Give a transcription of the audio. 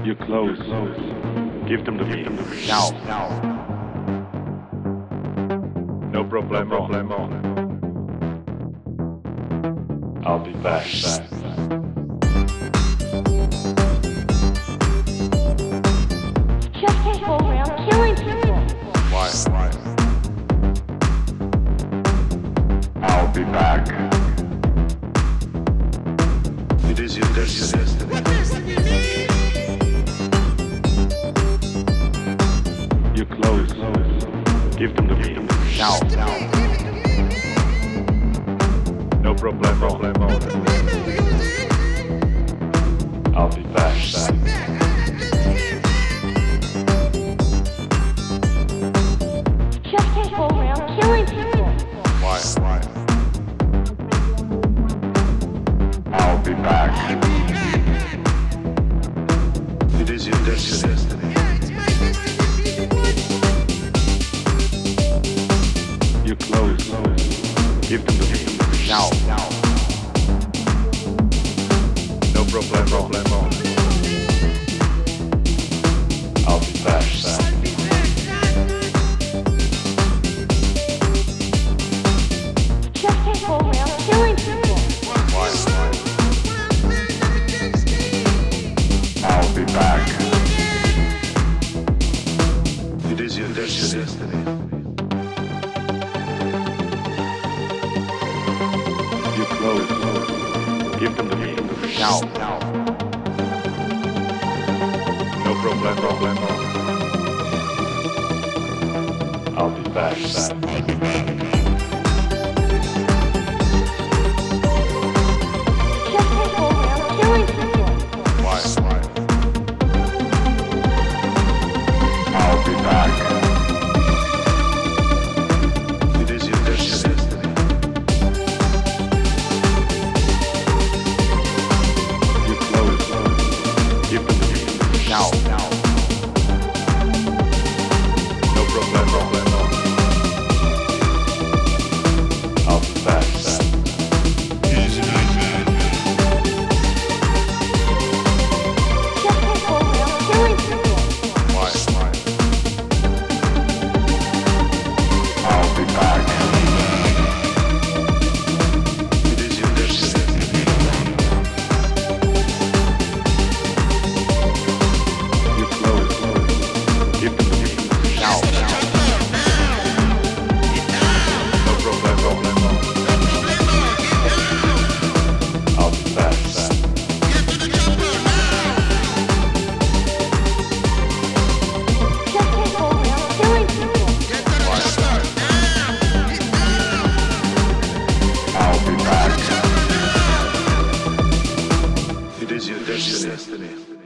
Your clothes. Give them to me. Now. No problemo. I'll be back. Just can't go around killing people. Why? I'll be back. It is your destiny. Your clothes. Give them to me. Now. No problemo. I'll be back. Just can't go around killing people. Why? I'll be back. It is your destiny. Your clothes. Give them to me. Now. No problemo. I'll be back. Just can't go around killing people. Why? I'll be back. It is your destiny. Your clothes. Give them to me. Now. No problemo. I'll be back. Just can't go around killing people. Why? I'll be back. It is your destiny. Your clothes. Give them to me. Now. No problemo. I'll be back. Just can't go around killing people. Why? I'll be back. It is your destiny. Your clothes. Give them to me. Now. No problemo. I'll be back. Just can't go around killing people. I'll be back. It is your destiny.